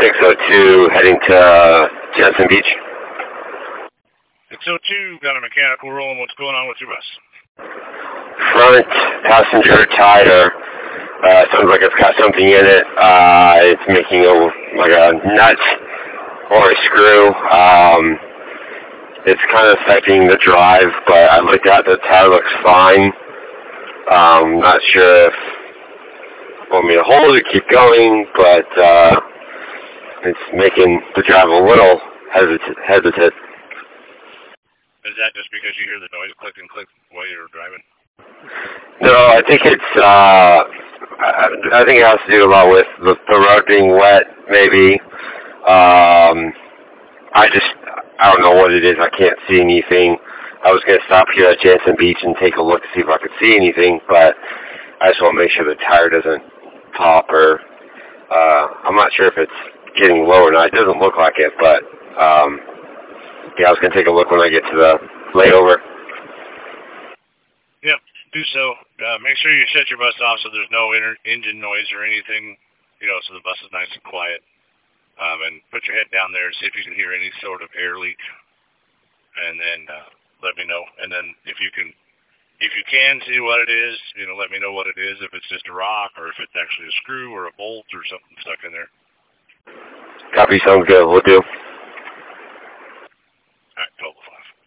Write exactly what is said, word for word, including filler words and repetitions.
six oh two heading to uh, Jensen Beach. six oh two, got a mechanical rolling. What's going on with your bus? Front passenger tire. Uh, sounds like it's got something in it. Uh, it's making a like a nut or a screw. Um, it's kind of affecting the drive, but I looked at the tire, looks fine. Um, not sure if you want me to hold it, keep going, but uh, it's making the drive a little hesitant. hesitant. Is that just because you hear the noise click and click while you're driving? No, I think it's, uh, I, I think it has to do a lot with the, the road being wet, maybe. Um, I just, I don't know what it is. I can't see anything. I was going to stop here at Jensen Beach and take a look to see if I could see anything, but I just want to make sure the tire doesn't pop or, uh, I'm not sure if it's getting low or not. It doesn't look like it, but, um, yeah, I was going to take a look when I get to the layover. Yep, do so. Uh, make sure you shut your bus off so there's no inter- engine noise or anything, you know, so the bus is nice and quiet. Um, and put your head down there and see if you can hear any sort of air leak. And then uh, let me know. And then if you can, if you can see what it is, you know, let me know what it is. If it's just a rock or if it's actually a screw or a bolt or something stuck in there. Copy, sounds good. We'll do.